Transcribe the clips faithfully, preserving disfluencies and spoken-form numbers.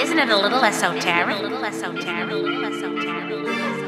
Isn't it a little esoteric? A little esoteric. A little esoteric. A little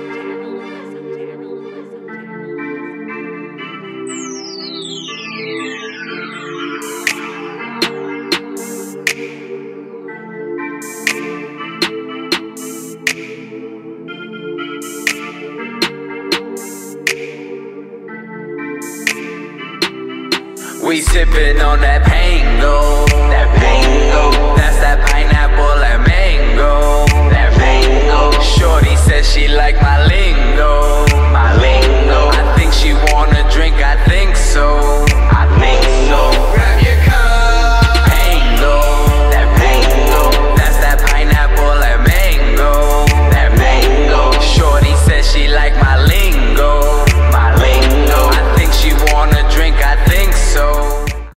We sippin' on that Pango, that Pango. That's that pineapple and mango, that mango. Shorty says she like my lingo, my lingo. I think she wanna drink, I think so, I think so. Grab your cup, Pango, that Pango. That's that pineapple and mango, that mango. Shorty says she like my lingo, my lingo. I think she wanna drink, I think so.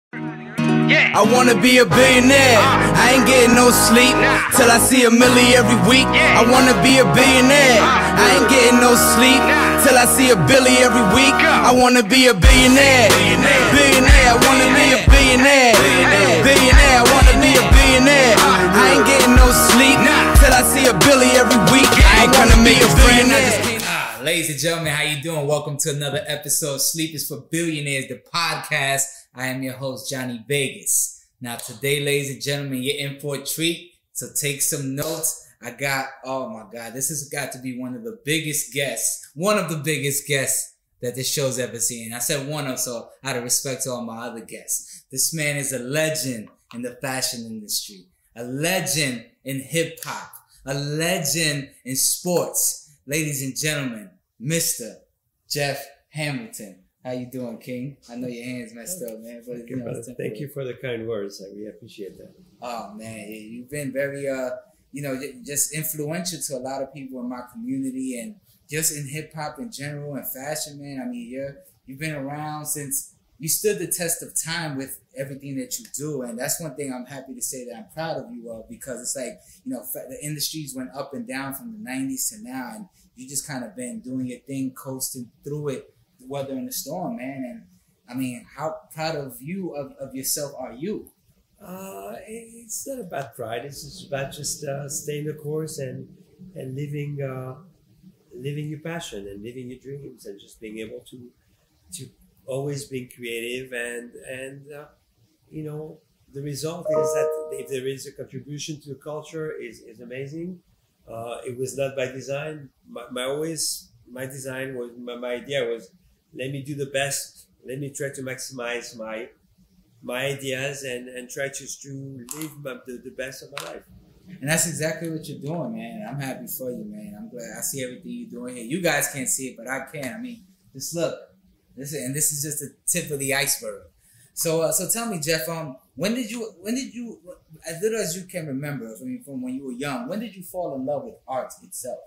I wanna be a billionaire. I ain't getting no sleep till I see a milli every week. I wanna be a billionaire. I ain't getting no sleep till I see a billy every week. I wanna be a billionaire. Billionaire. I wanna be a billionaire. Billionaire. I wanna be a billionaire. I ain't getting no sleep till I see a billy every week. I ain't gonna be a billionaire. Ah, ladies and gentlemen, how you doing? Welcome to another episode of Sleep is for Billionaires, the podcast. I am your host, Johnny Vegas. Now today, ladies and gentlemen, you're in for a treat, so take some notes. I got, oh my God, this has got to be one of the biggest guests, one of the biggest guests that this show's ever seen. I said one of, so out of respect to all my other guests. This man is a legend in the fashion industry, a legend in hip hop, a legend in sports. Ladies and gentlemen, Mister Jeff Hamilton. How you doing, King? I know your hand's messed up, man. But Thank you, know, Thank you for the kind words. I really appreciate that. Oh man, you've been very, uh, you know, just influential to a lot of people in my community and just in hip hop in general and fashion, man. I mean, you're you've been around since you stood the test of time with everything that you do, and that's one thing I'm happy to say that I'm proud of you of, because it's like, you know, the industries went up and down from the nineties to now, and you just kind of been doing your thing, coasting through it, weathering the storm, man. And I mean, how proud of you, of, of yourself are you? Uh, it's not about pride. It's just about just uh, staying the course and and living uh, living your passion and living your dreams and just being able to to always being creative and and uh, you know, the result is that if there is a contribution to the culture is is amazing. Uh, it was not by design. My, my always my design was my, my idea was, let me do the best. Let me try to maximize my my ideas and, and try just to live my, the, the best of my life. And that's exactly what you're doing, man. I'm happy for you, man. I'm glad I see everything you're doing here. You guys can't see it, but I can. I mean, just look. This is, and this is just the tip of the iceberg. So, uh, so tell me, Jeff. Um, when did you? When did you? As little as you can remember, I mean, from when you were young, when did you fall in love with art itself?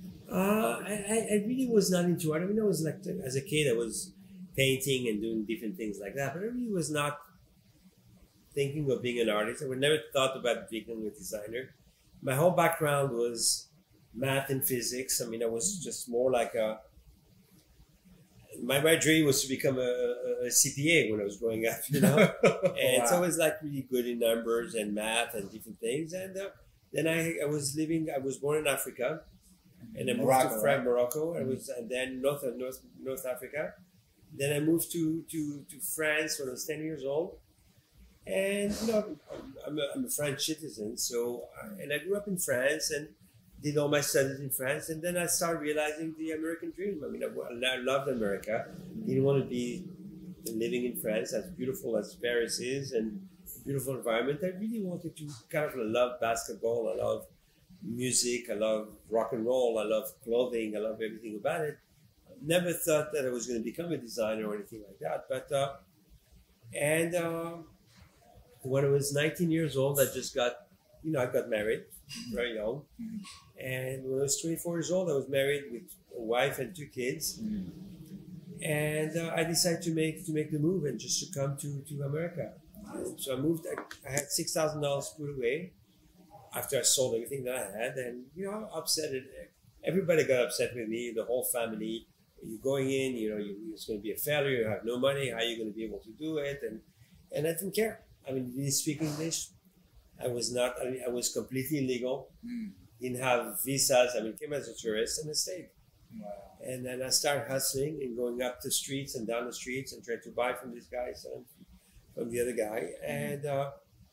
Uh, I, I really was not into art. I mean, I was like, as a kid, I was painting and doing different things like that, but I really was not thinking of being an artist. I would never thought about becoming a designer. My whole background was math and physics. I mean, I was just more like a, my, my dream was to become a, a C P A when I was growing up, you know? And wow. So I was like really good in numbers and math and different things. And uh, then I, I was living, I was born in Africa. And I moved Morocco, to France, right? Morocco. I was, and then North, North, North Africa. Then I moved to, to, to France when I was ten years old. And, you know, I'm a, I'm a French citizen. So, and I grew up in France and did all my studies in France. And then I started realizing the American dream. I mean, I, I loved America. Didn't want to be living in France, as beautiful as Paris is and beautiful environment. I really wanted to kind of love basketball. I love music. I love rock and roll. I love clothing. I love everything about it. Never thought that I was going to become a designer or anything like that. But, uh, and uh, when I was nineteen years old, I just got, you know, I got married very young. And when I was twenty-four years old, I was married with a wife and two kids. And uh, I decided to make to make the move and just to come to, to America. So I moved, I, I had six thousand dollars put away after I sold everything that I had. And, you know, upset it. Everybody got upset with me, the whole family. You're going in, you know, you, it's going to be a failure. You have no money. How are you going to be able to do it? And and I didn't care. I mean, did he speak English? I was not, I, mean, I was completely illegal, Mm. didn't have visas. I mean, came as a tourist and I stayed. Wow. And then I started hustling and going up the streets and down the streets and trying to buy from this guy, selling from the other guy. And, uh,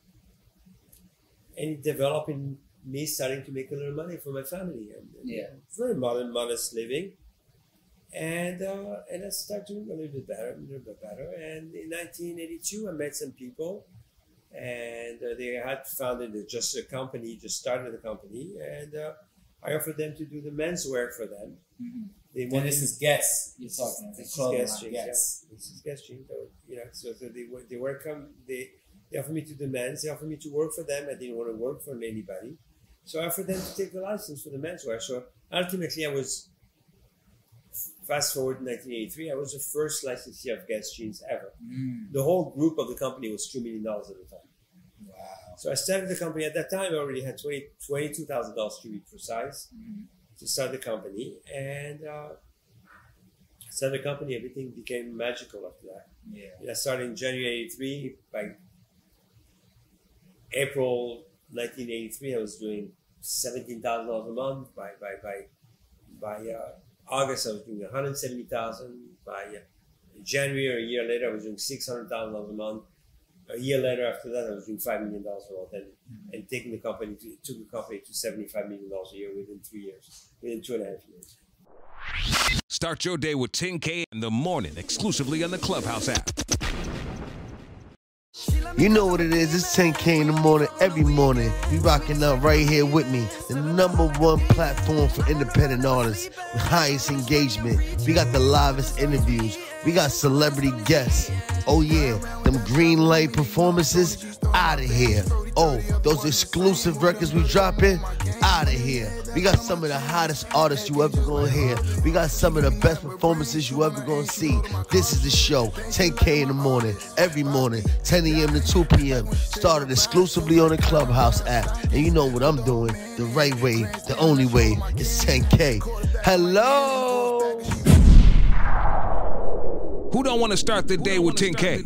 and it developed in me starting to make a little money for my family. And, and Yeah. very modern, modest living. And uh, and I started doing a little bit better, a little bit better. And in nineteen eighty-two, I met some people, and uh, they had founded a, just a company, just started a company, and uh, I offered them to do the menswear for them. Mm-hmm. They And wanted this is Guess you're talking. this is clothing Guess line, jeans, Guess. yeah. This is Guess jeans. So, you know, so, so they were they were come they they offered me to the men's. They offered me to work for them. I didn't want to work for anybody, so I offered them to take the license for the menswear. So ultimately, I was. Fast forward to nineteen eighty-three, I was the first licensee of Guess jeans ever. Mm. The whole group of the company was two million dollars at the time. Wow. So I started the company. At that time, I already had twenty, twenty-two thousand dollars to be precise Mm. to start the company. And uh, started the company, everything became magical after that. Yeah. I started in January eighty-three. By April nineteen eighty-three, I was doing seventeen thousand dollars a month. By, by, by, by uh, August, I was doing one hundred seventy thousand dollars. By uh, January, or a year later, I was doing six hundred thousand dollars a month. A year later, after that, I was doing five million dollars a month, and, mm-hmm. and taking the company to took the company to seventy-five million dollars a year within three years, within two and a half years. Start your day with ten K in the morning, exclusively on the Clubhouse app. You know what it is, it's ten K in the morning, every morning. You rocking up right here with me. The number one platform for independent artists with highest engagement. We got the livest interviews. We got celebrity guests. Oh yeah, them green light performances, out of here. Oh, those exclusive records we dropping, out of here. We got some of the hottest artists you ever gonna hear. We got some of the best performances you ever gonna see. This is the show, ten K in the morning, every morning, ten a.m. to two p.m. Started exclusively on the Clubhouse app. And you know what I'm doing, the right way, the only way, is ten K. Hello! Who don't want to start the day with ten K?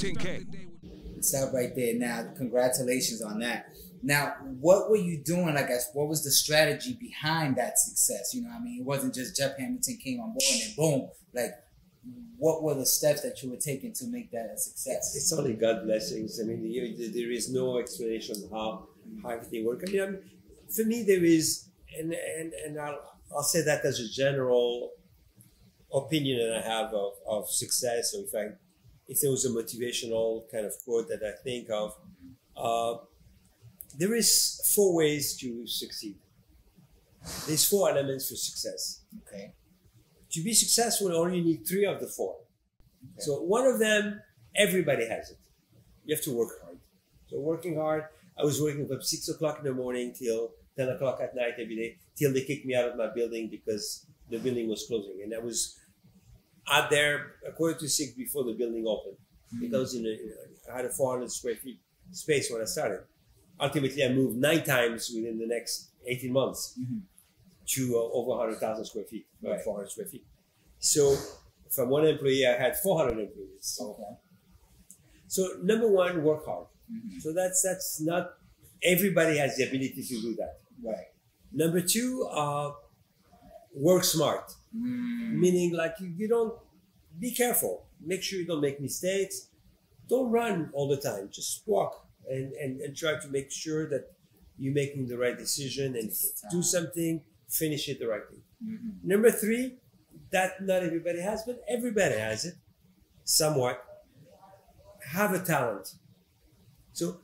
Stop right there. Now, congratulations on that. Now, what were you doing? Like, what was the strategy behind that success? You know what I mean? It wasn't just Jeff Hamilton came on board and then boom. Like, what were the steps that you were taking to make that a success? It's only God blessings. I mean, there is no explanation how, how everything works. I mean, I mean, for me, there is, and and, and I'll, I'll say that as a general opinion that I have of, of success, or if I, if there was a motivational kind of quote that I think of, uh, there is four ways to succeed. There's four elements for success. Okay. To be successful, you only need three of the four. Okay. So one of them, everybody has it. You have to work hard. So working hard, I was working from six o'clock in the morning till ten o'clock at night every day, till they kicked me out of my building because the building was closing. And I was out there a quarter to six before the building opened. Mm-hmm. Because in a, I had a four hundred square feet space when I started. Ultimately, I moved nine times within the next eighteen months mm-hmm. to uh, over one hundred thousand square feet, about right. four hundred square feet. So from one employee, I had four hundred employees. Okay. So number one, work hard. Mm-hmm. So that's that's not, everybody has the ability to do that. Right. Number two, uh, work smart. Mm. Meaning like you, you don't, be careful. Make sure you don't make mistakes. Don't run all the time. Just walk and, and, and try to make sure that you're making the right decision and do something, finish it the right way. Mm-hmm. Number three, that not everybody has, but everybody has it somewhat. Have a talent. So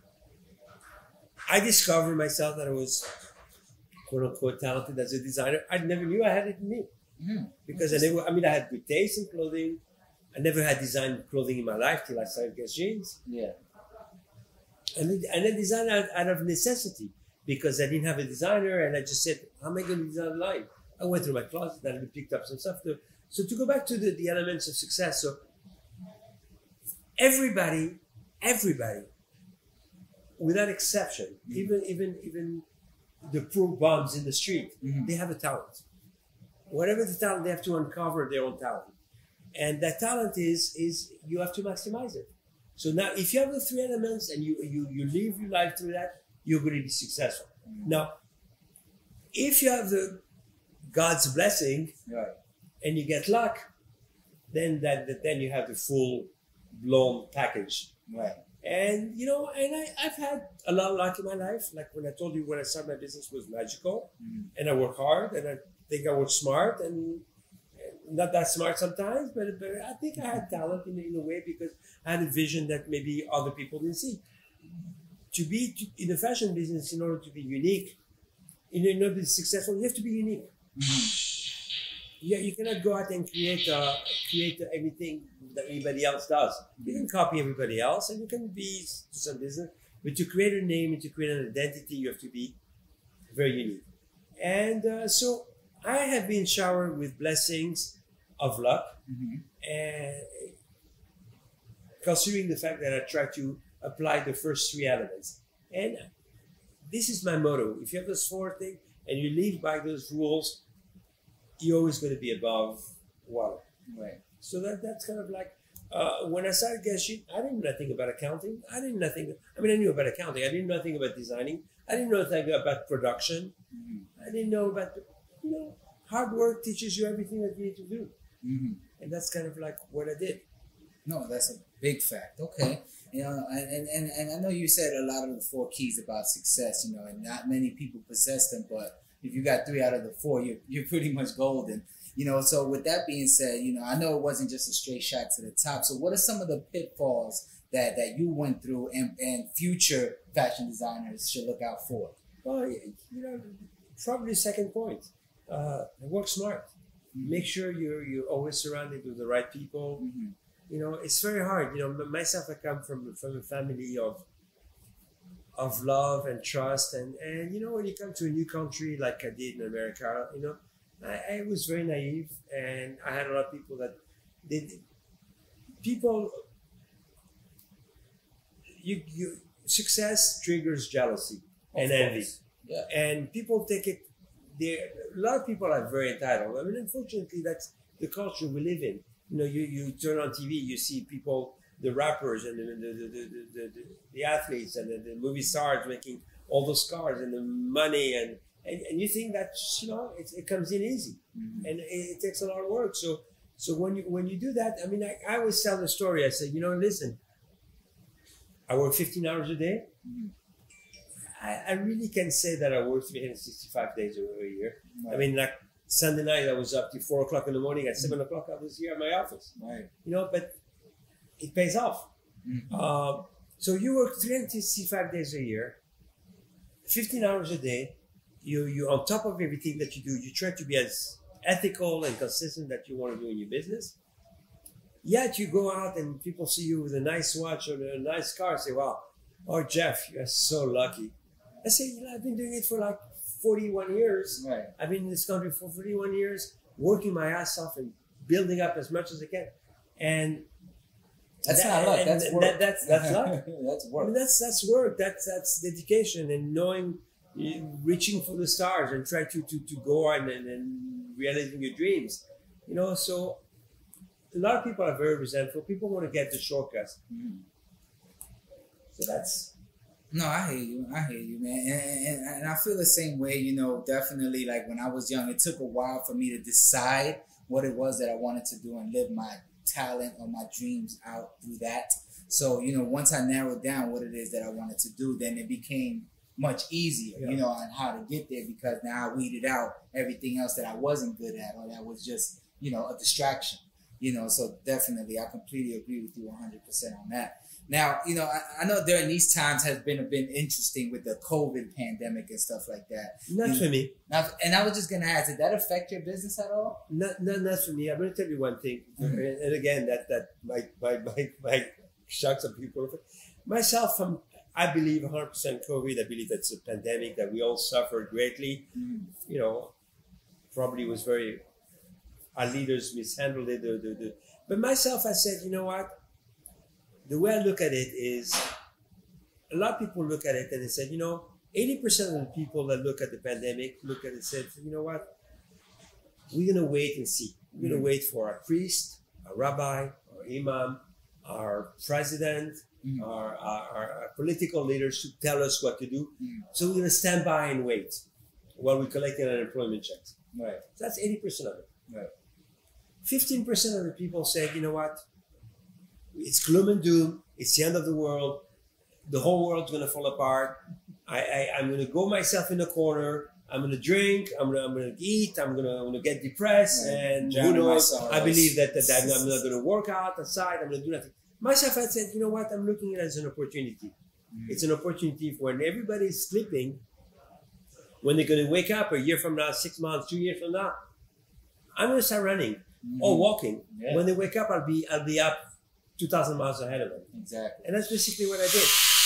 I discovered myself that I was quote unquote talented as a designer. I never knew I had it in me. Mm-hmm. Because I never, I mean, I had good taste in clothing. I never had designed clothing in my life till I started Guess Jeans. Yeah. And then, and then design out, out of necessity because I didn't have a designer and I just said, how am I going to design a line? I went through my closet and I picked up some stuff. To, so to go back to the, the elements of success. So everybody, everybody, without exception, mm-hmm. even, even, even the poor bums in the street, mm-hmm. they have a talent. Whatever the talent, they have to uncover their own talent. And that talent is, is you have to maximize it. So now if you have the three elements and you, you, you live your life through that, you're going to be successful. Now, if you have the God's blessing Right. and you get luck, then that then you have the full blown package. Right. And you know, and I, I've had a lot of luck in my life. Like when I told you, when I started my business was magical, Mm. and I work hard, and I think I work smart, and and not that smart sometimes, but, but I think I had talent in, in a way because I had a vision that maybe other people didn't see. To be to, in the fashion business, in order to be unique, in order to be successful, you have to be unique. Yeah, you cannot go out and create uh, create everything that anybody else does. You can copy everybody else, and you can be to some business, but to create a name and to create an identity, you have to be very unique. And uh, so I have been showered with blessings of luck, and considering the fact that I try to apply the first three elements. And this is my motto: if you have those four things and you live by those rules, you're always going to be above water. Right. So that that's kind of like uh, when I started Guess-Sheet, I didn't know nothing about accounting. I didn't nothing. I mean, I knew about accounting. I didn't know nothing about designing. I didn't know nothing about production. Mm-hmm. I didn't know about the, you know, hard work teaches you everything that you need to do, Mm-hmm. and that's kind of like what I did. No, that's a big fact. Okay. You know, and, and, and I know you said a lot of the four keys about success, you know, and not many people possess them, but if you got three out of the four, you're, you're pretty much golden. You know, so with that being said, you know, I know it wasn't just a straight shot to the top. So what are some of the pitfalls that, that you went through and, and future fashion designers should look out for? Well, you know, probably the second point. Uh, work smart. Make sure you're you're always surrounded with the right people. Mm-hmm. You know, it's very hard. You know, myself, I come from from a family of of love and trust, and and you know, when you come to a new country like I did in America, you know, I, I was very naive, and I had a lot of people that did people. You you success triggers jealousy and Of envy. course. Yeah. And people take it. They a lot of people are very entitled. I mean, unfortunately, that's the culture we live in. You know, you, you turn on T V, you see people, the rappers and the the the, the, the, the, the athletes and the, the movie stars making all those cars and the money, and and, and you think that, you know, it, it comes in easy, Mm-hmm. and it, it takes a lot of work. So so when you when you do that, I mean, I, I always tell the story. I say, you know, listen, I work fifteen hours a day. Mm-hmm. I, I really can say that I work three hundred sixty-five days a, a year. Right. I mean, like Sunday night, I was up to four o'clock in the morning. At seven o'clock, I was here at my office. Right. You know, but it pays off. Mm-hmm. Um, so you work three hundred sixty-five days a year, fifteen hours a day. You you on top of everything that you do, you try to be as ethical and consistent that you want to do in your business. Yet you go out and people see you with a nice watch or a nice car, say, "Wow, oh Jeff, you're so lucky." I say, you know, I've been doing it for like forty-one years. Right. I've been in this country for forty-one years, working my ass off and building up as much as I can. And That's that- not luck. and That's that- work. that's that's luck. That's I work. mean, that's that's work. That's that's dedication and knowing, eh, reaching for the stars and try to to, to go on and, and realizing your dreams. You know, so a lot of people are very resentful. People want to get the shortcuts. So that's. No, I hear you. I hear you, man. And, and, and I feel the same way, you know, definitely like when I was young, it took a while for me to decide what it was that I wanted to do and live my talent or my dreams out through that. So, you know, once I narrowed down what it is that I wanted to do, then it became much easier, Yeah. you know, on how to get there because now I weeded out everything else that I wasn't good at or that was just, you know, a distraction, you know. So definitely, I completely agree with you one hundred percent on that. Now, you know, I, I know during these times has been a bit interesting with the COVID pandemic and stuff like that. Not You for know, me. now, and I was just going to ask, did that affect your business at all? Not, not, not for me. I'm going to tell you one thing, Mhm. and, and again, that that might might might, might shock some people. Myself, I'm, I believe one hundred percent COVID. I believe that's a pandemic that we all suffered greatly. Mm. You know, probably was very. Our leaders mishandled it. The, the, the, but myself, I said, you know what? The way I look at it is, a lot of people look at it and they said, you know, eighty percent of the people that look at the pandemic look at it and said, you know what? We're going to wait and see. We're going to wait for our priest, our rabbi, our imam, our president, mm. our, our, our political leaders should tell us what to do. Mm. So we're going to stand by and wait while we're collecting unemployment checks. Right. So that's eighty percent of it. Right. fifteen percent of the people said, you know what? It's gloom and doom. It's the end of the world. The whole world's going to fall apart. I, I, I'm going to go myself in a corner. I'm going to drink. I'm going to, I'm going to eat. I'm going to, I'm going to get depressed. Right. And Drowning who knows? myself. I believe that, that, that I'm not going to work out outside. I'm going to do nothing. Myself, I said, you know what? I'm looking at it as an opportunity. Mm. It's an opportunity for when everybody's sleeping, when they're going to wake up a year from now, six months, two years from now, I'm going to start running mm-hmm. or walking. Yeah. When they wake up, I'll be, I'll be up two thousand miles ahead of them. Exactly. And that's basically what I did.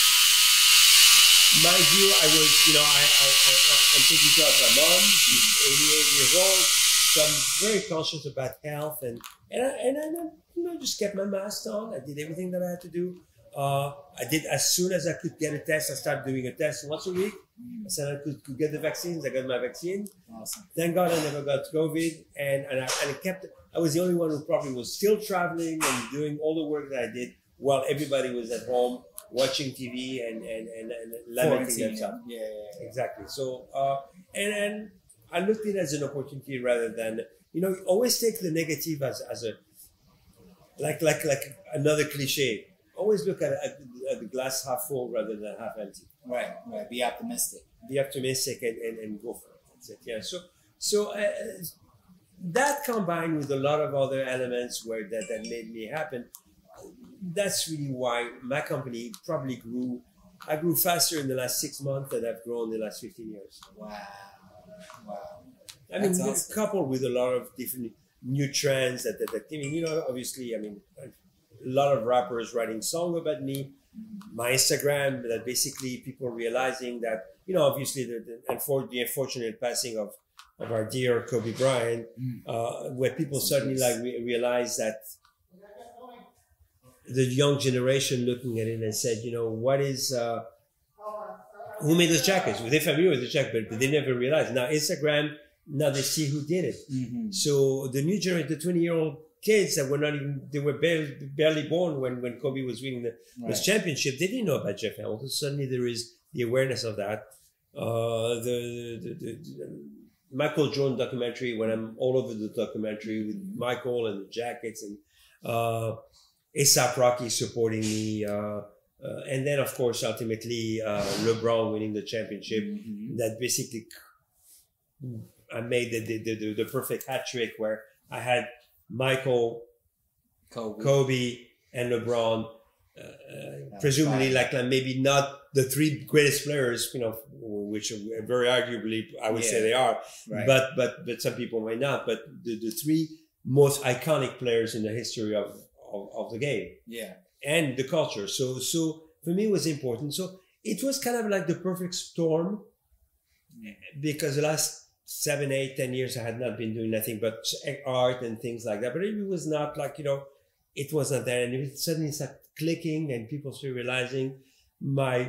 Mind you, I was, you know, I, I, I, I'm taking care of my mom. She's eighty-eight years old. So I'm very conscious about health. And, and, I, and I, you know, just kept my mask on. I did everything that I had to do. Uh, I did, as soon as I could get a test, I started doing a test once a week. I said I could, could get the vaccines. I got my vaccine. Awesome. Thank God I never got COVID. And, and, I, and I kept, I was the only one who probably was still traveling and doing all the work that I did while everybody was at home watching T V and, and, and, and lamenting themselves. Yeah, yeah, yeah. Exactly. So, uh, and, and I looked at it as an opportunity rather than, you know, always take the negative as, as a, like, like, like another cliche. Always look at, at, at the glass half full rather than half empty. Right, right. Be optimistic. Be optimistic and, and, and go for it. That's it. Yeah. So, so uh, that combined with a lot of other elements where that, that made me happen, that's really why my company probably grew. I grew faster in the last six months than I've grown in the last fifteen years. Wow. Wow. I mean, awesome. Coupled with a lot of different new trends that, that, that, I mean, you know, obviously, I mean, a lot of rappers writing songs about me. My Instagram, that basically people realizing that, you know, obviously the, the, unfor- the unfortunate passing of, of our dear Kobe Bryant, uh, where people suddenly like re- realize that the young generation looking at it and said, you know, what is, uh, who made those jackets? Well, they're familiar with the jacket, but they never realized. Now Instagram, now they see who did it. Mm-hmm. So the new generation, the twenty-year-old kids that were not even, they were barely, barely born when, when Kobe was winning the right. this championship, they didn't know about Jeff Hamilton. Suddenly there is the awareness of that. Uh, the, the, the, the Michael Jordan documentary, when I'm all over the documentary with Michael and the jackets and uh, A$AP Rocky supporting me. Uh, uh, and then, of course, ultimately, uh, LeBron winning the championship. Mm-hmm. That basically, I made the, the, the, the perfect hat trick where I had Michael, Kobe, Kobe and LeBron, uh, presumably like, like maybe not the three greatest players, you know, which very arguably I would yeah. say they are, right. but but but some people may not. But the, the three most iconic players in the history of, of, of the game, yeah, and the culture. So so for me it was important. So it was kind of like the perfect storm, yeah. because the last seven, eight, ten years I had not been doing nothing but art and things like that. But it was not like, you know, it was not there. And it suddenly started clicking and people started realizing my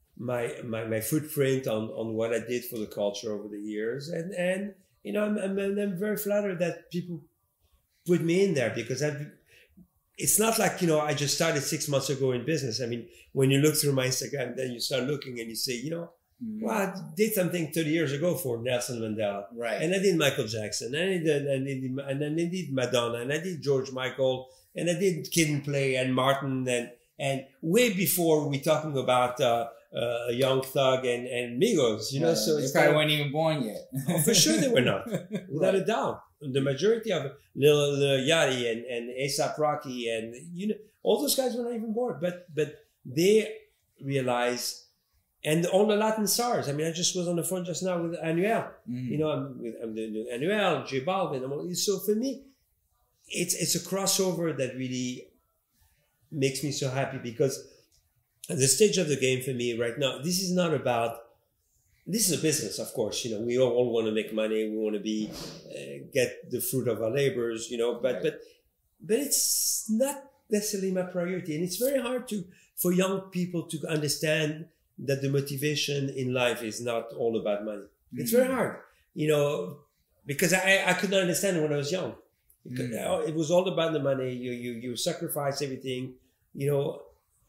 my my, my footprint on, on what I did for the culture over the years. And, and you know, I'm, I'm, I'm very flattered that people put me in there because I've, it's not like, you know, I just started six months ago in business. I mean, when you look through my Instagram, then you start looking and you say, you know, Mm-hmm. well, I did something thirty years ago for Nelson Mandela. Right. And I did Michael Jackson, and I did, and I did, and I did Madonna, and I did George Michael, and I did Kid and Play and Martin, and, and way before we talking about uh, uh, Young Thug and, and Migos, you know. Right. So they it's probably kind of, weren't even born yet. oh, for sure they were not, without a doubt. The majority of Lil, Lil Yachty and, and A$AP Rocky and, you know, all those guys were not even born, but but they realized. And all the Latin stars. I mean, I just was on the phone just now with Anuel. Mm. You know, I'm with I'm doing Anuel, J Balvin. So for me, it's it's a crossover that really makes me so happy because at the stage of the game for me right now, this is not about. This is a business, of course. You know, we all, all want to make money. We want to be uh, get the fruit of our labors. You know, but right. but but it's not necessarily my priority, and it's very hard to for young people to understand that the motivation in life is not all about money. Mm. It's very hard, you know, because I, I could not understand it when I was young. It, could, mm. it was all about the money. You, you, you sacrifice everything, you know.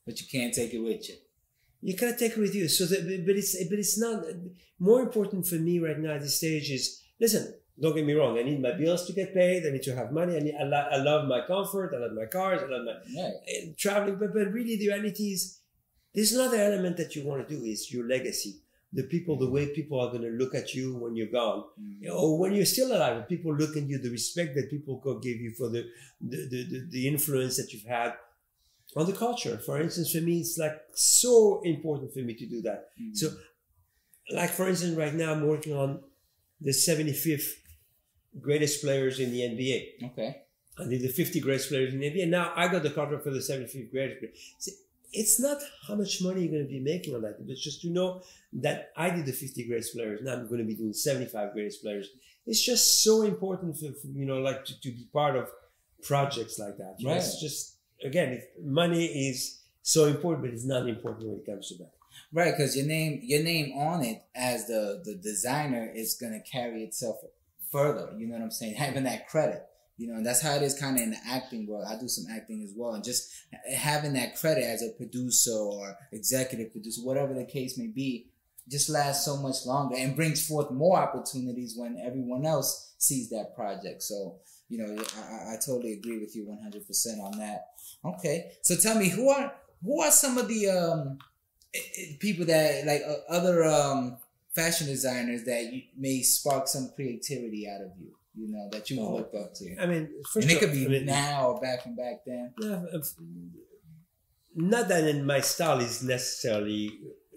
but you can't take it with you. You cannot take it with you. So, that, but it's but it's not more important for me right now at this stage. Is listen. Don't get me wrong. I need my bills to get paid. I need to have money. I need. I, lo- I love my comfort. I love my cars. I love my Right. uh, traveling. But but really, the reality is, there's another element that you want to do is your legacy. The people, the way people are going to look at you when you're gone, Mm. or when you're still alive. When people look at you, the respect that people could give you for the the, the the the influence that you've had on the culture. For instance, for me, it's like so important for me to do that. Mm. So, like for instance, right now I'm working on the seventy-fifth greatest players in the N B A. Okay. I did the fifty greatest players in the N B A. Now I got the contract for the seventy-fifth greatest players. See, it's not how much money you're going to be making on that. It's just to know that I did the fifty greatest players. Now I'm going to be doing seventy-five greatest players. It's just so important for, for you know, like to, to be part of projects like that. You know, Right. It's just, again, if money is so important, but it's not important when it comes to that. Right, because your name, your name on it as the the designer is gonna carry itself further. You know what I'm saying? Having that credit, you know, and that's how it is kind of in the acting world. I do some acting as well, and just having that credit as a producer or executive producer, whatever the case may be, just lasts so much longer and brings forth more opportunities when everyone else sees that project. So, you know, I, I totally agree with you one hundred percent on that. Okay, so tell me, who are who are some of the um. people that like uh, other um, fashion designers that you, may spark some creativity out of you, you know, that you've Oh, looked up to. I mean, first And it of could all, be I mean, now or back and back then. Yeah, I've- not that in my style is necessarily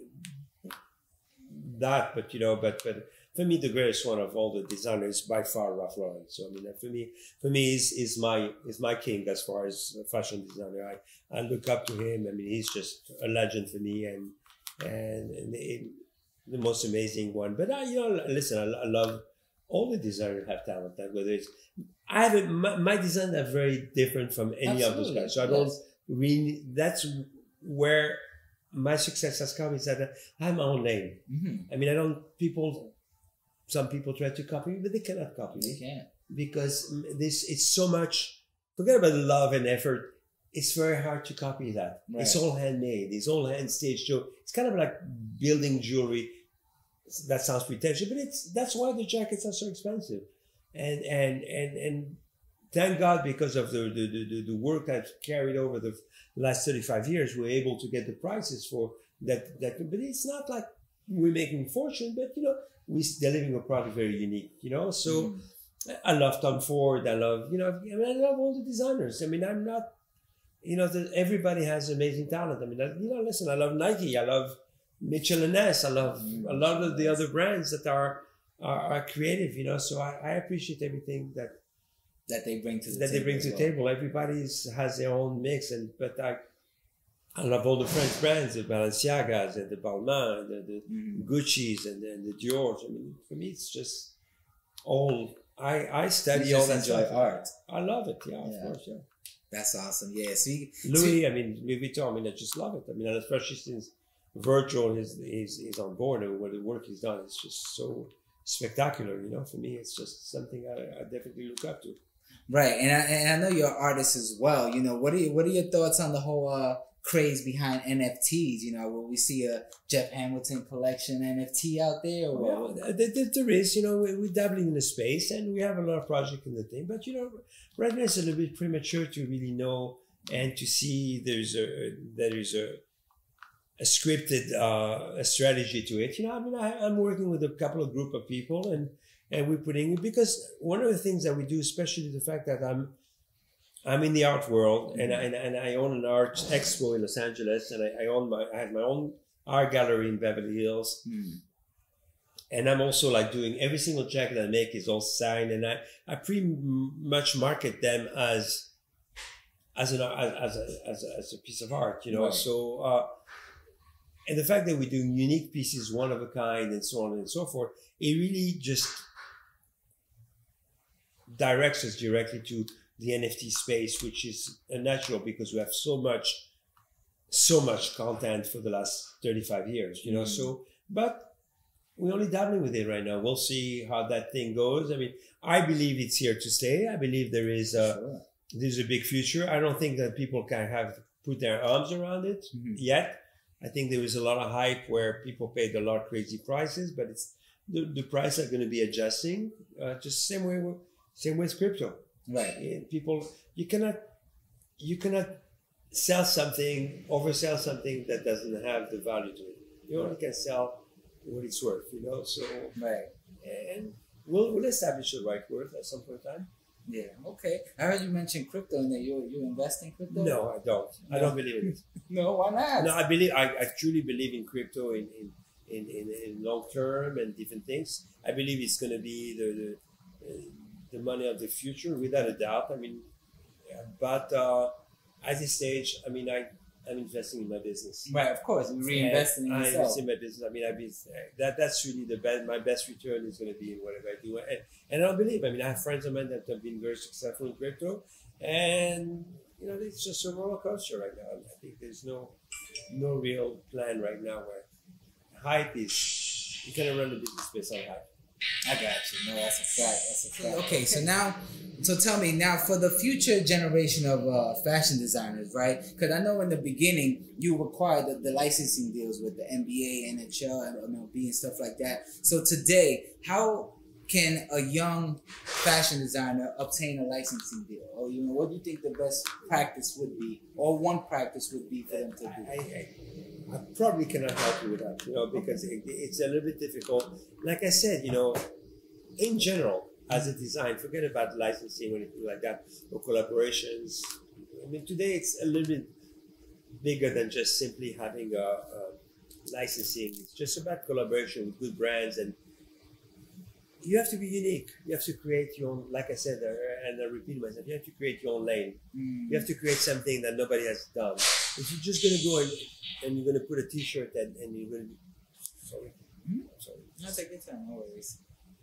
that, but you know, but but for me, the greatest one of all the designers by far Ralph Lauren. So I mean, for me, for me, is is my is my king as far as fashion designer. I, I look up to him. I mean, he's just a legend for me, and and, and it, the most amazing one. But I, you know, listen, I, I love all the designers have talent. That whether it's I have a, my, my designs are very different from any of those Absolutely, guys. So I don't yes. really. That's where my success has come. Is that I have my own lane. Mm-hmm. I mean, I don't people. Some people try to copy me, but they cannot copy You me can't. because this it's so much. Forget about the love and effort. It's very hard to copy that. Right. It's all handmade. It's all hand staged. So it's kind of like building jewelry. That sounds pretentious, but it's that's why the jackets are so expensive. And and and and thank God, because of the the, the, the work I've carried over the last thirty-five years, we're able to get the prices for that. That, but it's not like we're making a fortune, but you know, we're delivering a product very unique. You know, so Mm. I love Tom Ford. I love you know, I, mean, I love all the designers. I mean, I'm not, you know, the, everybody has amazing talent. I mean, I, you know, listen, I love Nike. I love Mitchell and Ness. I love a lot of the other brands that are are, are creative. You know, so I, I appreciate everything that. That they bring to the that table. they bring to the as well. table. Everybody has their own mix, and but I, I love all the French brands, the Balenciagas and the Balmain, and the, the Mhm. Gucci's and the, and the Dior's. I mean, for me, it's just all I I You study all just that enjoy stuff. art. I love it. Yeah, Yeah. of course. Yeah. That's awesome. Yeah. So you, Louis, I mean Louis Vuitton. I mean, I just love it. I mean, and especially since Virgil is is is on board and what the work he's done, it's just so spectacular. You know, for me, it's just something I, I definitely look up to. right, and I, and I know you're an artist as well. You know, what are you, what are your thoughts on the whole uh, craze behind N F Ts? You know, will we see a Jeff Hamilton collection N F T out there? Or Well, there, there- there is, you know, we- we're dabbling in the space and we have a lot of projects in the thing, but you know, right now it's a little bit premature to really know and to see there's a there is a a scripted uh, a strategy to it. You know, I mean, I, I'm working with a couple of group of people and and we're putting because one of the things that we do, especially the fact that I'm I'm in the art world and I, and, and I own an art expo in Los Angeles and I, I own my I have my own art gallery in Beverly Hills. Hmm. And I'm also like doing every single jacket I make is all signed, and I, I pretty much market them as as an as as a, as a, as a piece of art, you know. Right. So uh, and the fact that we're doing unique pieces, one of a kind, and so on and so forth, it really just directs us directly to the N F T space, which is natural because we have so much so much content for the last thirty-five years, you know. Mm. So, but we're only dabbling with it right now. We'll see how that thing goes. I mean, I believe it's here to stay. I believe there is a Sure. there's a big future. I don't think that people can have put their arms around it Mhm. yet. I think there was a lot of hype where people paid a lot of crazy prices, but it's the, the price are going to be adjusting. Uh, just same way, with, same way as crypto. Right. Yeah, people, you cannot, you cannot sell something, oversell something that doesn't have the value to it. You only can sell what it's worth, you know. So, Right. and we'll we'll establish the right worth at some point in time. Yeah. Okay. I heard you mention crypto and that you you invest in crypto. No, I don't. I don't believe in it. No. Why not? No, I believe I, I truly believe in crypto in in, in, in, in long term and different things. I believe it's going to be the the, uh, the money of the future without a doubt. I mean, yeah, but uh, at this stage, I mean, I I'm investing in my business. Right. Of course. You're reinvesting in I yourself. invest in my business. I mean, I be that that's really the best. My best return is going to be in whatever I do, and, and I believe. I mean, I have friends of mine that have been very successful in crypto, and you know, it's just a roller coaster right now. I think there's no no real plan right now where hype is. You cannot run the business based on hype. I got you. No, that's a fact. That's a fact. Okay, so now, so tell me now for the future generation of uh, fashion designers, right? Because I know in the beginning you required the, the licensing deals with the N B A, N H L, and M L B and stuff like that. So today, how can a young fashion designer obtain a licensing deal? Or you know, what do you think the best practice would be, or one practice would be for them to do? I, I, I probably cannot help you with that, you know, because it, it's a little bit difficult. Like I said, you know, in general, as a design, forget about licensing or anything like that, or collaborations. I mean, today it's a little bit bigger than just simply having a, a licensing. It's just about collaboration with good brands, and you have to be unique. You have to create your own, like I said, uh, and I repeat myself, you have to create your own lane. Mm. You have to create something that nobody has done. If you're just going to go and, and you're going to put a t-shirt and, and you're going to, sorry, Hmm? sorry. No, take your time. No worries.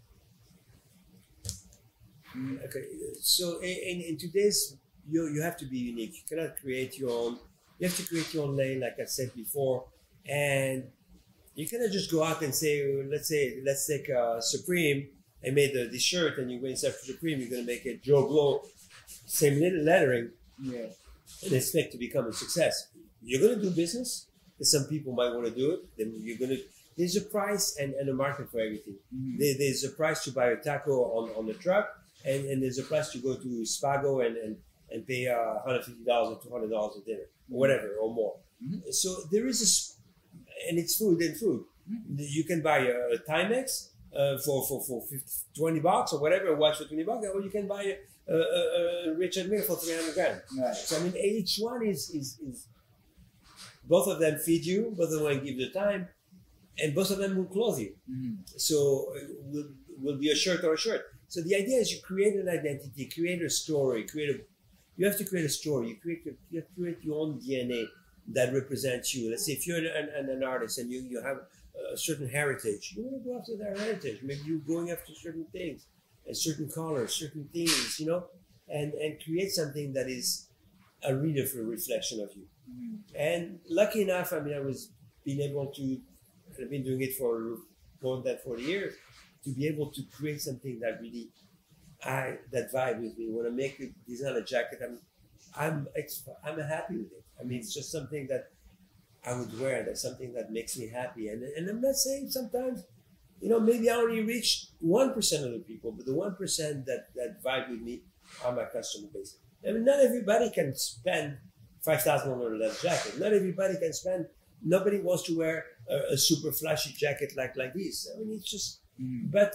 Okay, so in, in today's, you you have to be unique. You cannot create your own, you have to create your own lane, like I said before, and you cannot just go out and say, let's say, let's take uh, Supreme. I made the, the shirt, and you go inside for Supreme. You're going to make it Joe Blow, same little lettering, Yeah. and expect to become a success. You're going to do business. And some people might want to do it. Then you're going to. There's a price and, and a market for everything. Mhm. There, there's a price to buy a taco on, on the truck, and, and there's a price to go to Spago and, and, and pay uh, one hundred fifty dollars or two hundred dollars a dinner, or whatever, or more. Mhm. So there is a, sp- and it's food and food. You can buy a, a Timex uh, for, for, for fifty, twenty bucks or whatever, a watch for twenty bucks, or you can buy a, a, a Richard Mille for three hundred grand. Right. So I mean, each one is, is, is both of them feed you, both of them give you the time, and both of them will clothe you. Mhm. So uh, will will be a shirt or a shirt. So the idea is you create an identity, create a story, create a. You have to create a story. You create a, you have to create your own D N A that represents you. Let's say if you're an, an, an artist and you, you have a certain heritage, you want to go after that heritage. Maybe you're going after certain things, and certain colors, certain themes, you know, and and create something that is a real reflection of you. Mhm. And lucky enough, I mean, I was being able to. I've been doing it for more than forty years, to be able to create something that really, I that vibe with me. When I make a design a jacket, I'm, I'm, ex- I'm happy with it. I mean, it's just something that I would wear. That's something that makes me happy. And and I'm not saying sometimes, you know, maybe I only reach one percent of the people, but the one percent that that vibe with me are my customer base. I mean, not everybody can spend five thousand dollars on a leather jacket. Not everybody can spend. Nobody wants to wear a, a super flashy jacket like like this. I mean, it's just. Mhm. But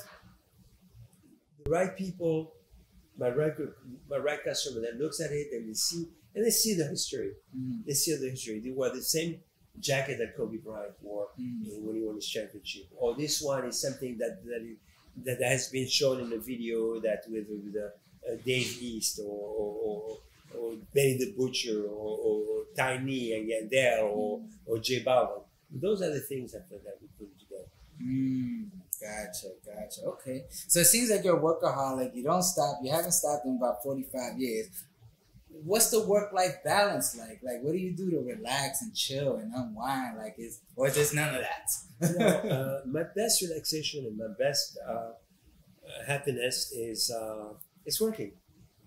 the right people, my right my right customer that looks at it and they see and they see the history. Mhm. They see the history. They wear the same jacket that Kobe Bryant wore Mhm. when he won his championship. Or this one is something that that, it, that has been shown in the video that with with uh, uh, Dave East or or, or, or Benny the Butcher or, or, or Tiny and Yandel or or J Balvin. Those are the things that that we put together. Mm, gotcha, gotcha. Okay. So it seems like you're a workaholic. You don't stop. You haven't stopped in about forty-five years. What's the work-life balance like? Like, what do you do to relax and chill and unwind? Like, is or is this none of that? No, uh, my best relaxation and my best uh, uh, happiness is uh, is working.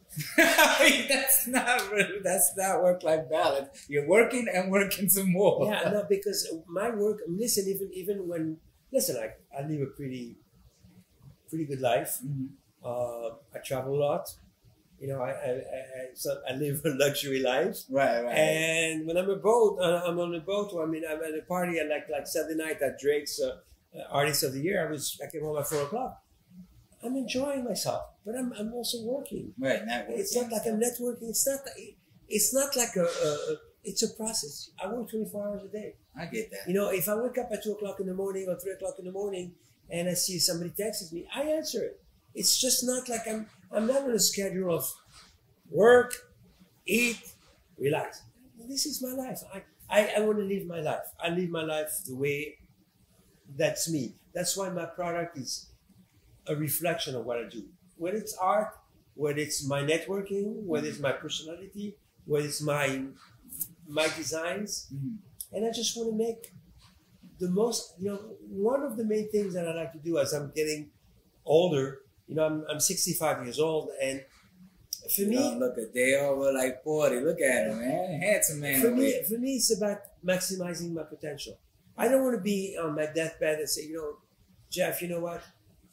That's not really, that's not work-life balance. You're working and working some more. Yeah, no, because my work. Listen, even even when listen, I I live a pretty pretty good life. Mm-hmm. Uh, I travel a lot. You know, I I, I, so I live a luxury life. Right, right. And when I'm a boat, uh, I'm on a boat. Or I mean, I'm at a party at like like Saturday night at Drake's uh, uh, Artist of the Year. I was I came home at four o'clock. I'm enjoying myself, but I'm I'm also working. Right, networking. It's not like I'm networking. It's not. It's not like a. a, a it's a process. I work twenty-four hours a day. I get that. You know, if I wake up at two o'clock in the morning or three o'clock in the morning and I see somebody texts me, I answer it. It's just not like I'm. I'm not on a schedule of work, eat, relax. This is my life. I I, I want to live my life. I live my life the way that's me. That's why my product is a reflection of what I do. Whether it's art, whether it's my networking, whether it's my personality, whether it's my my designs, Mm-hmm. and I just want to make the most. You know, one of the main things that I like to do as I'm getting older. You know, I'm I'm sixty-five years old, and for me, Don't look at they all were like forty. Look at him, man, handsome man. for over me, here. for me, it's about maximizing my potential. I don't want to be on my deathbed and say, you know, Jeff, you know what?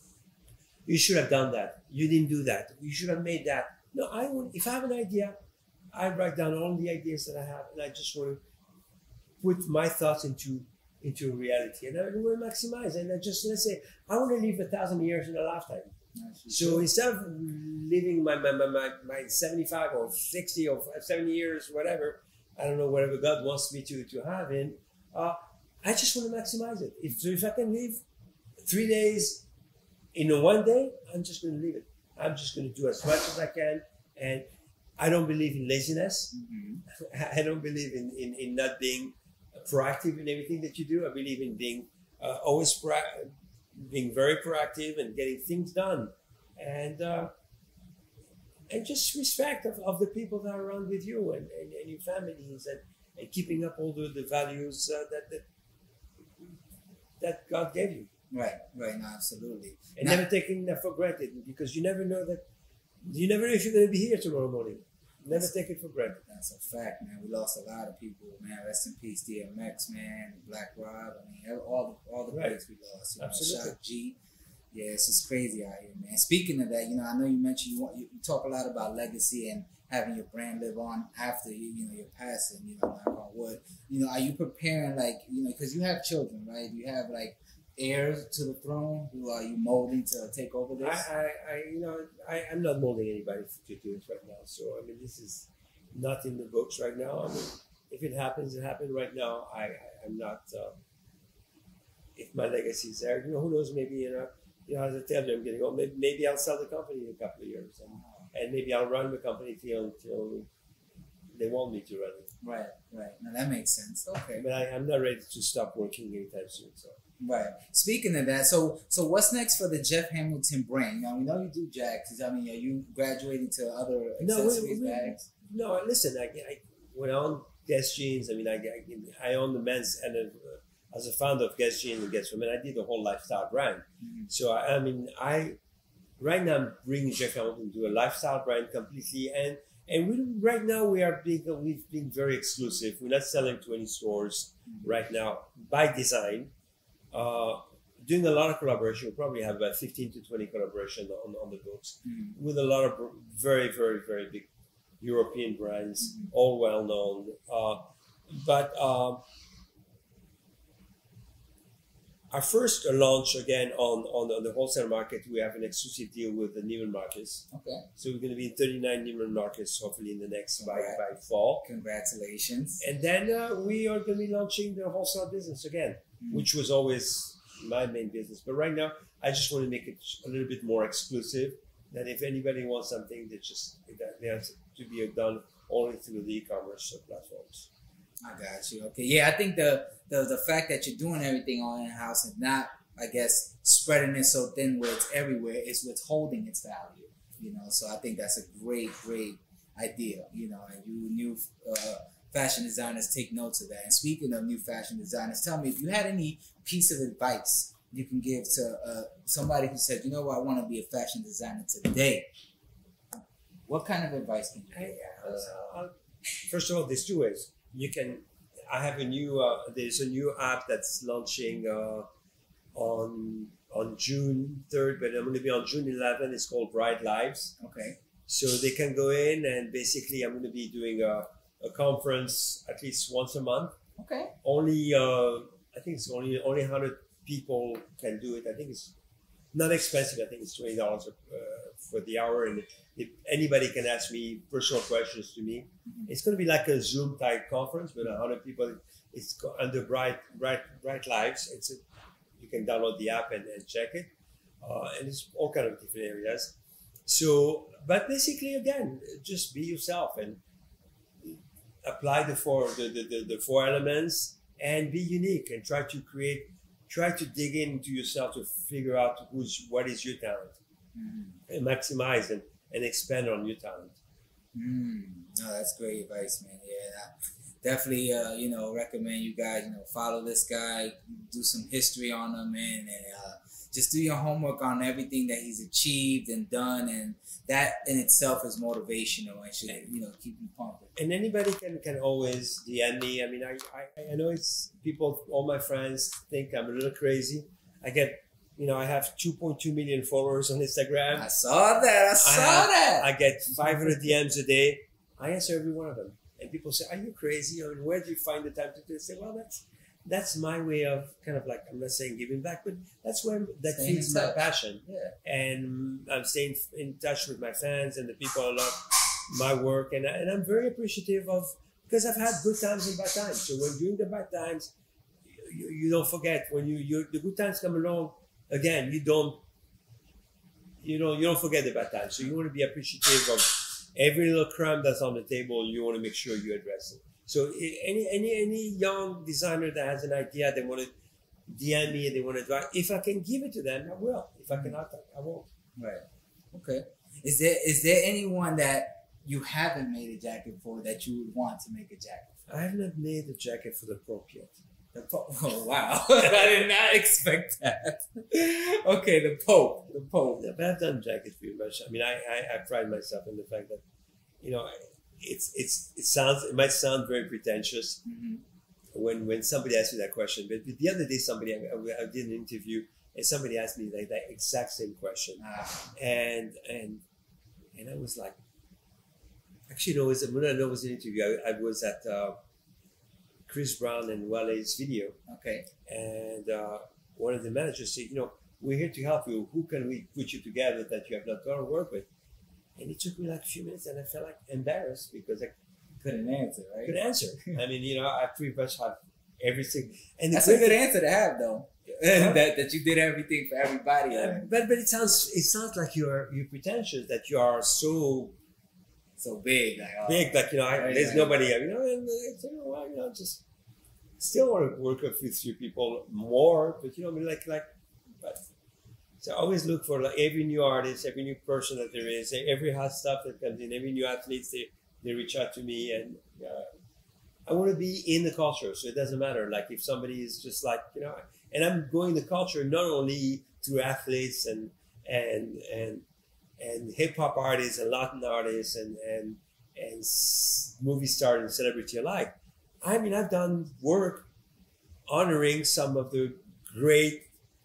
You should have done that. You didn't do that. You should have made that. No, I want. If I have an idea, I write down all the ideas that I have, and I just want to put my thoughts into into reality, and I want to maximize. And I just let's say I want to live a thousand years in a lifetime. So instead of living my my, my, my, my seventy-five or sixty or seventy years, whatever, I don't know, whatever God wants me to, to have in, uh, I just want to maximize it. If, so if I can live three days in a one day, I'm just going to leave it. I'm just going to do as much as I can. And I don't believe in laziness. Mm-hmm. I don't believe in, in, in not being proactive in everything that you do. I believe in being uh, always proactive. Being very proactive and getting things done, and uh, and just respect of, of the people that are around with you and, and, and your families, and, and keeping up all the, the values uh, that, that that God gave you, Right, right, no, absolutely. and Now- never taking that for granted, because you never know that you never know if you're going to be here tomorrow morning. Never take it for granted. That's a fact, man. We lost a lot of people, man. Rest in peace, D M X, man, Black Rob. I mean, all the all the Right. greats we lost. You know, Absolutely. Shock G. Yeah, it's just crazy out here, man. Speaking of that, you know, I know you mentioned you want you, you talk a lot about legacy and having your brand live on after you, you know, your passing. You know, knock on wood. You know, are you preparing, like, you know, because you have children, right? You have like heirs to the throne. Who are you molding to take over I, this? I, I, you know, I, I'm not molding anybody to do it right now. So I mean, this is not in the books right now. I mean, if it happens, it happened right now. I, I I'm not. Uh, if my legacy is there, you know, who knows? Maybe you know, you know, as I tell you, I'm getting old. Maybe, maybe I'll sell the company in a couple of years, and, and maybe I'll run the company till till they want me to run it. Right, right. No, that makes sense. Okay. But I, I'm not ready to stop working anytime soon. So. Right. Speaking of that, so so what's next for the Jeff Hamilton brand? Now we know you do jackets. I mean, are you graduating to other No, we- accessories, we- bags? No, listen. I, I when I own Guess Jeans, I mean, I I, I own the men's and uh, as a founder of Guess Jeans and Guess Women, I did the whole lifestyle brand. Mm-hmm. So I, I mean, I right now I'm bringing Jeff Hamilton to a lifestyle brand completely, and and we right now we are being we've been very exclusive. We're not selling to any stores Mm-hmm. right now by design. Uh, doing a lot of collaboration. We probably have about fifteen to twenty collaboration on, on the books Mm-hmm. with a lot of very, very, very big European brands, Mm-hmm. all well known. Uh, but um, our first launch again on, on, on the wholesale market, we have an exclusive deal with the Neiman Marcus. Okay. So we're going to be in thirty-nine Neiman Marcus, hopefully in the next by, Right. by fall. Congratulations. And then uh, we are going to be launching the wholesale business again, which was always my main business. But right now, I just want to make it a little bit more exclusive. That if anybody wants something, they just that they have to be done only through the e-commerce platforms. I got you. Okay. Yeah, I think the the the fact that you're doing everything all in house and not, I guess, spreading it so thin where it's everywhere is what's holding its value. You know, so I think that's a great, great idea. You know, and you new uh, fashion designers take notes of that. And speaking of new fashion designers, tell me if you had any piece of advice you can give to uh, somebody who said, you know what, I want to be a fashion designer today. What kind of advice can you I, give? uh, uh, first of all, there's two ways. You can. I have a new. Uh, there's a new app that's launching uh, on on June third, but I'm going to be on June eleventh. It's called Bright Lives. Okay. So they can go in and basically, I'm going to be doing a, a conference at least once a month. Okay. Only, uh, I think it's only only one hundred people can do it. I think it's not expensive. I think it's twenty dollars uh, for the hour, and if anybody can ask me personal questions to me. Mm-hmm. It's going to be like a Zoom type conference with one hundred people. It's under Bright Bright Bright Lives. It's a, you can download the app and, and check it, uh, and it's all kind of different areas. So, but basically, again, just be yourself and apply the four the, the, the, the four elements and be unique and try to create. Try to dig into yourself to figure out who's what is your talent, mm-hmm. and maximize and, and expand on your talent. Mm. No, that's great advice, man. Yeah, I definitely, uh, you know, recommend you guys, you know, follow this guy, do some history on him, man, and uh, just do your homework on everything that he's achieved and done, and that in itself is motivational and should, you know, keep you pumped. And anybody can, can always D M me. I mean, I, I I know it's people, all my friends think I'm a little crazy. I get, you know, I have two point two million followers on Instagram. I saw that. I saw I have, that. I get five hundred D Ms a day. I answer every one of them. And people say, are you crazy? I mean, where do you find the time to do this? I say, well, that's that's my way of kind of like, I'm not saying giving back, but that's where that Staying feeds in my touch. passion. Yeah. And I'm staying in touch with my fans and the people I love my work. And, I, and I'm very appreciative of, because I've had good times and bad times. So when during the bad times, you, you don't forget. When you, you the good times come along, again, you don't, you know, you don't forget the bad times. So you want to be appreciative of every little crumb that's on the table. You want to make sure you address it. So any any any young designer that has an idea, they want to D M me, they want to drive. If I can give it to them, I will. If I cannot, I won't. Right. Okay. Is there is there anyone that you haven't made a jacket for that you would want to make a jacket for? I have not made a jacket for the Pope yet. The Pope. Oh wow! I did not expect that. Okay, the Pope. The Pope. Yeah, but I've done jackets pretty much. I mean, I, I, I pride myself in the fact that, you know, it's it's it sounds it might sound very pretentious mm-hmm. when when somebody asks me that question. But the other day, somebody I, I did an interview and somebody asked me like that exact same question, ah. and and and I was like, actually, no, it was when I know it was an interview. I, I was at uh, Chris Brown and Wale's video. Okay. And uh, one of the managers said, you know, we're here to help you. Who can we put you together that you have not done work with? And it took me like a few minutes, and I felt like embarrassed because I couldn't answer, right? Couldn't answer. I mean, you know, I pretty much have everything. And that's a good answer to have, though. that that you did everything for everybody. Yeah, but but it sounds it sounds like you're you're pretentious, that you are so so big, like, oh, big, like you know, I, right, there's right. nobody, you know, and uh, you know, well, you know, just still want to work with a few people more, but you know, I mean, like like, but. So I always look for like every new artist, every new person that there is, every hot stuff that comes in, every new athletes, they, they reach out to me, and uh, I want to be in the culture. So it doesn't matter. Like if somebody is just like, you know, and I'm going the culture not only through athletes and, and, and, and hip hop artists and Latin artists and, and, and movie stars and celebrity alike. I mean, I've done work honoring some of the great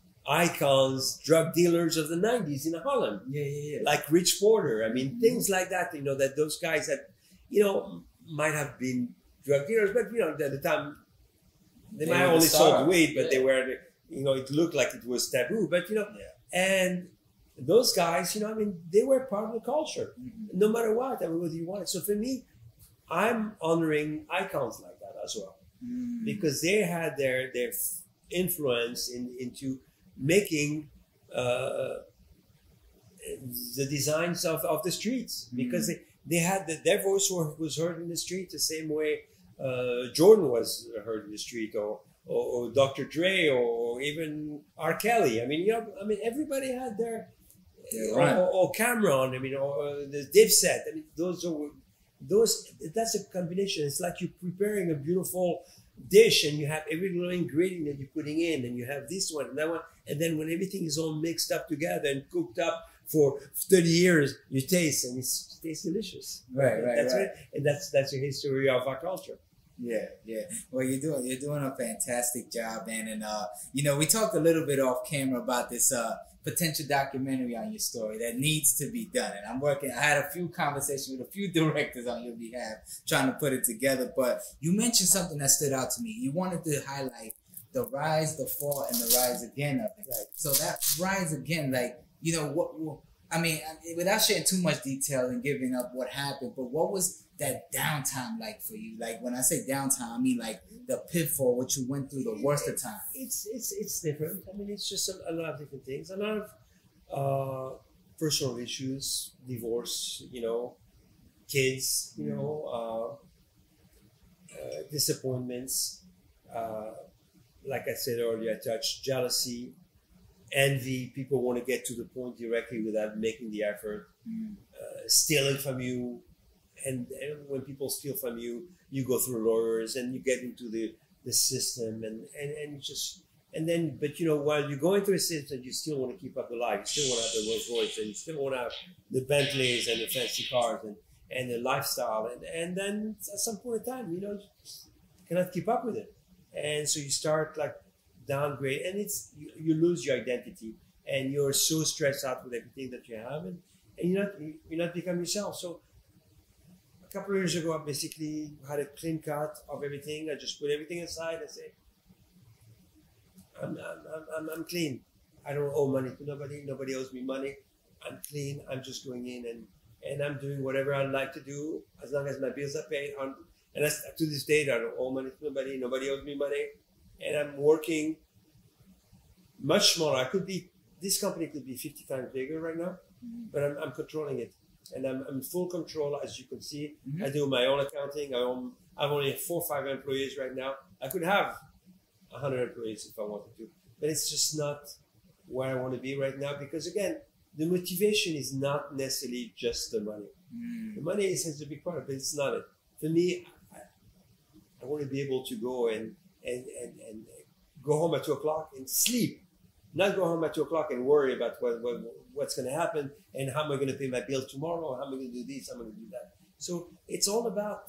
icons, drug dealers of the nineties in Harlem. Yeah, yeah, yeah. Like Rich Porter. I mean, mm-hmm. things like that, you know, that those guys that, you know, might have been drug dealers, but, you know, at the time, they, they might have only sold weed, but yeah. they were, you know, it looked like it was taboo, but, you know, yeah. and those guys, you know, I mean, they were part of the culture, mm-hmm. no matter what, I mean, whether you want it. So for me, I'm honoring icons like that as well, mm-hmm. because they had their, their influence in, into making uh, the designs of, of the streets, because mm. they, they had the, their voice was heard in the street the same way uh, Jordan was heard in the street, or, or, or Doctor Dre, or even R. Kelly. I mean, you know, I mean, everybody had their, yeah, right. or, or Cameron. I mean, or uh, the Dipset. I mean, those are those. That's a combination. It's like you're preparing a beautiful dish, and you have every little ingredient that you're putting in, and you have this one and that one, and then when everything is all mixed up together and cooked up for thirty years, you taste and it's, it tastes delicious. Right, right, That's right. it. And that's that's the history of our culture. Yeah, yeah. Well, you're doing you're doing a fantastic job, man. And uh, you know, we talked a little bit off camera about this uh potential documentary on your story that needs to be done. And I'm working. I had a few conversations with a few directors on your behalf, trying to put it together. But you mentioned something that stood out to me. You wanted to highlight the rise, the fall, and the rise again of it. Right. So that rise again, like you know, what? what I mean, without sharing too much detail and giving up what happened, but what was that downtime like for you? Like when I say downtime, I mean like the pitfall, what you went through, the worst of time. It's it's it's different. I mean, it's just a, a lot of different things. A lot of uh, personal issues, divorce, you know, kids, you know, uh, uh, disappointments. Uh, like I said earlier, I touched jealousy, envy. People want to get to the point directly without making the effort. Mm. Uh, stealing from you. And, and when people steal from you, you go through lawyers and you get into the, the system and, and, and just, and then, but you know, while you go into the system, you still want to keep up the life. You still want to have the Rolls Royce and you still want to have the Bentleys and the fancy cars and, and the lifestyle. And, and then at some point in time, you know, you just cannot keep up with it. And so you start like downgrade and it's, you, you lose your identity and you're so stressed out with everything that you have and, and you're not, you're not becoming yourself. So, a couple of years ago, I basically had a clean cut of everything. I just put everything aside and say, I'm, I'm, I'm, I'm clean. I don't owe money to nobody. Nobody owes me money. I'm clean. I'm just going in and, and I'm doing whatever I like to do as long as my bills are paid. On, and that's, to this day, I don't owe money to nobody. Nobody owes me money. And I'm working much smaller. I could be, this company could be fifty times bigger right now, but I'm, I'm controlling it. And I'm, I'm in full control, as you can see. Mm-hmm. I do my own accounting. I own, I have only four or five employees right now. I could have one hundred employees if I wanted to. But it's just not where I want to be right now because, again, the motivation is not necessarily just the money. Mm. The money is a big part of it, but it's not it. For me, I, I want to be able to go and, and, and, and go home at two o'clock and sleep. Not go home at two o'clock and worry about what, what what's going to happen and how am I going to pay my bill tomorrow, how am I going to do this, how am I going to do that. So it's all about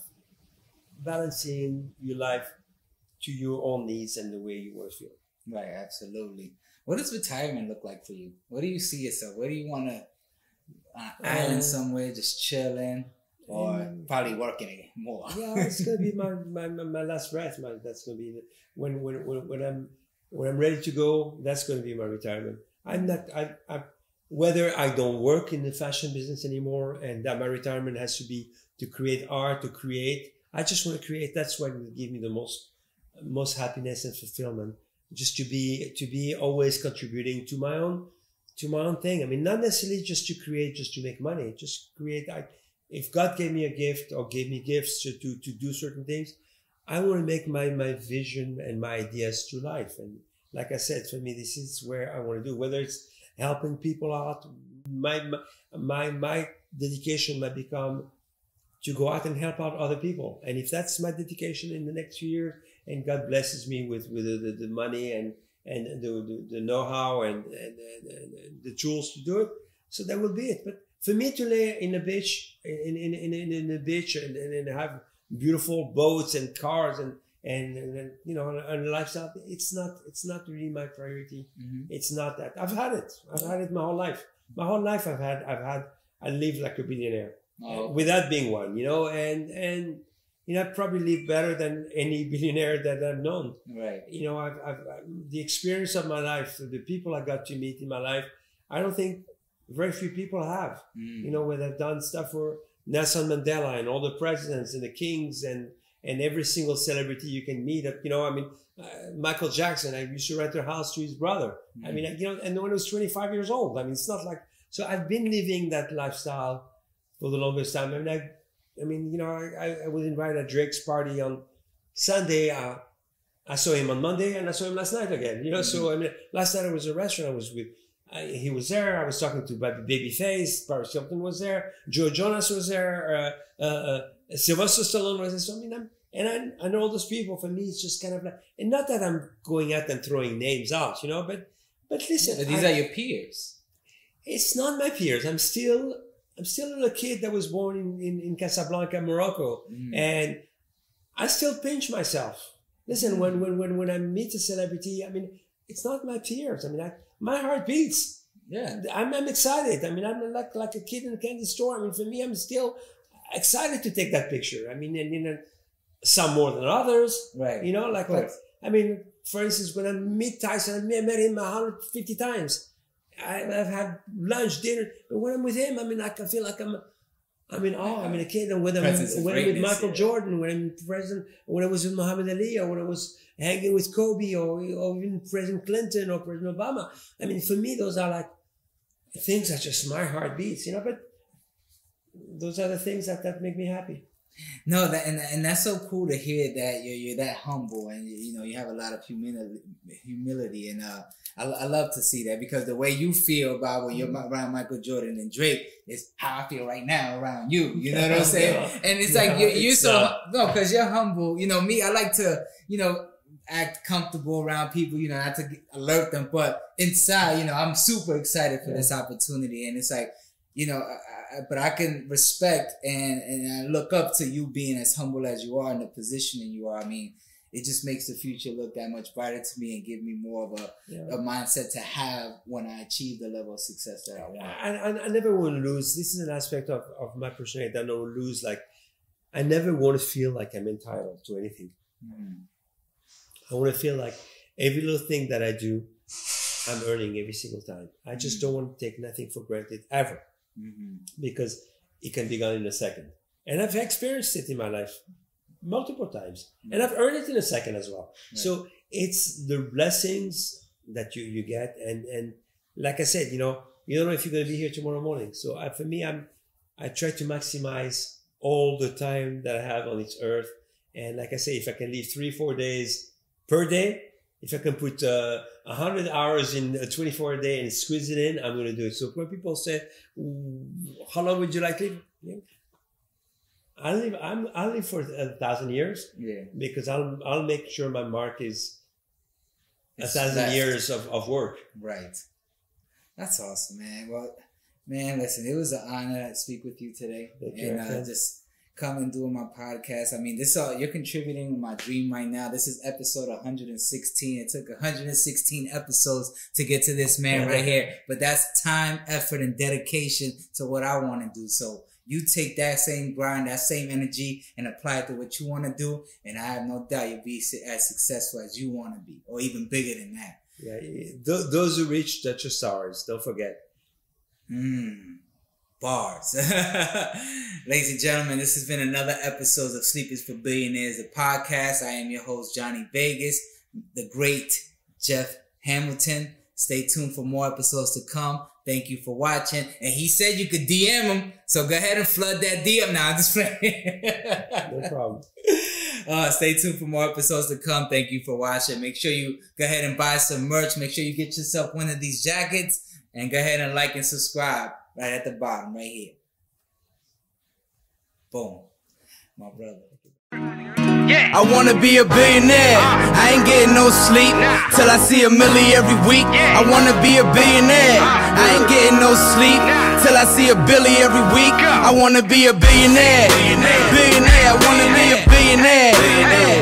balancing your life to your own needs and the way you want to feel. Right, absolutely. What does retirement look like for you? What do you see yourself? Where do you want to, uh, island um, somewhere, just chilling, or um, probably working more? Yeah, it's going to be my, my, my last breath. My, that's going to be the, when, when, when, when I'm, When I'm ready to go, that's going to be my retirement. I'm not, I, I, whether I don't work in the fashion business anymore and that my retirement has to be to create art, to create, I just want to create. That's what will give me the most, most happiness and fulfillment. Just to be, to be always contributing to my own, to my own thing. I mean, not necessarily just to create, just to make money, just create. I, if God gave me a gift or gave me gifts to, to, to do certain things, I want to make my, my vision and my ideas to life. And like I said, for me, this is where I want to do, whether it's helping people out, my, my, my dedication might become to go out and help out other people. And if that's my dedication in the next few years, and God blesses me with, with the, the, the money and, and the, the, the know-how and, and, and, and the tools to do it, so that will be it. But for me to lay in a beach, in, in, in, in, in a beach and, and have beautiful boats and cars and, and, and you know, and lifestyle, it's not, it's not really my priority. Mm-hmm. It's not that. I've had it. I've had it my whole life. My whole life I've had, I've had, I live like a billionaire oh. without being one, you know, and, and, you know, I probably live better than any billionaire that I've known. Right. You know, I've, I've, the experience of my life, the people I got to meet in my life, I don't think very few people have, mm. you know, where they've done stuff for Nelson Mandela and all the presidents and the kings and, and every single celebrity you can meet. You know, I mean, uh, Michael Jackson, I used to rent a house to his brother. Mm. I mean, you know, and when I was twenty-five years old, I mean, it's not like, so I've been living that lifestyle for the longest time. I mean, I, I mean, you know, I, I was invited at Drake's party on Sunday. Uh, I saw him on Monday and I saw him last night again, you know, mm-hmm. so I mean, last night I was at a restaurant. I was with, I, he was there. I was talking to Babyface. Paris Hilton was there. Joe Jonas was there. Uh, uh, uh, Sylvester Stallone was there. So, I mean, I'm, and I, I know all those people. For me, it's just kind of like, and not that I'm going out and throwing names out, you know, but, but listen. Yeah, but these I, are your peers. it's not my peers. I'm still, I'm still a kid that was born in, in, in Casablanca, Morocco. Mm. And I still pinch myself. Listen, when, when, when, when I meet a celebrity, I mean, it's not my peers. I mean, I, my heart beats. Yeah. I'm, I'm excited. I mean, I'm like, like a kid in a candy store. I mean, for me, I'm still excited to take that picture. I mean, and, you know, some more than others. Right. You know, like, like I mean, for instance, when I meet Tyson, I met him one hundred fifty times. I, I've had lunch, dinner. But when I'm with him, I mean, like, I feel like I'm, I'm in awe. I'm in a kid. And when I'm, when I'm with Michael yeah. Jordan, when I'm present, when I was with Muhammad Ali, or when I was hanging with Kobe, or, or even President Clinton or President Obama. I mean, for me, those are like things that just my heart beats, you know, but those are the things that, that make me happy. No, that and and that's so cool to hear that you're you're that humble, and you know you have a lot of humility, humility, and uh, I, I love to see that, because the way you feel about when you're around Michael Jordan and Drake is how I feel right now around you. You know what I'm saying? Yeah. And it's like yeah, you're, you're so not. no, because you're humble. You know me, I like to you know act comfortable around people. You know, not to alert them, but inside, you know, I'm super excited for yeah. this opportunity, and it's like you know. I, But I can respect and, and I look up to you being as humble as you are and the positioning you are. I mean, it just makes the future look that much brighter to me and give me more of a, yeah. a mindset to have when I achieve the level of success that I want. I, I, I never want to lose. This is an aspect of, of my personality that I don't lose. Like, I never want to feel like I'm entitled to anything. Mm. I want to feel like every little thing that I do, I'm earning every single time. I just mm. don't want to take nothing for granted ever. Mm-hmm. Because it can be gone in a second. And I've experienced it in my life multiple times. Mm-hmm. And I've earned it in a second as well. Right. So it's the blessings that you, you get. And, and like I said, you know, you don't know if you're going to be here tomorrow morning. So I, for me, I'm, I try to maximize all the time that I have on this earth. And like I say, if I can leave three, four days per day, if I can put uh, one hundred hours in a twenty-four day and squeeze it in, I'm going to do it. So when people say, how long would you like to live? I'll live, I'm, I'll live for a thousand years. Yeah. Because I'll, I'll make sure my mark is a it's thousand left. years of, of work. Right. That's awesome, man. Well, man, listen, it was an honor to speak with you today. Thank and you, uh, just come and do my podcast. I mean, this all you're contributing to my dream right now. This is episode one hundred sixteen. It took one hundred sixteen episodes to get to this man right here. But that's time, effort, and dedication to what I want to do. So you take that same grind, that same energy, and apply it to what you want to do. And I have no doubt you'll be as successful as you want to be, or even bigger than that. Yeah, th- those who reach the stars, don't forget. Mm. Bars. Ladies and gentlemen, this has been another episode of Sleep is for Billionaires, the podcast. I am your host, Johnny Vegas, the great Jeff Hamilton. Stay tuned for more episodes to come. Thank you for watching. And he said you could D M him, so go ahead and flood that D M now. I'm just playing. No problem. Uh, stay tuned for more episodes to come. Thank you for watching. Make sure you go ahead and buy some merch. Make sure you get yourself one of these jackets. And go ahead and like and subscribe. Right at the bottom, right here. Boom. My brother. I wanna be a billionaire. I ain't getting no sleep till I see a milli every week. I wanna be a billionaire. I ain't getting no sleep till I see a billy every week. I wanna be a billionaire. Billionaire. I wanna be a billionaire.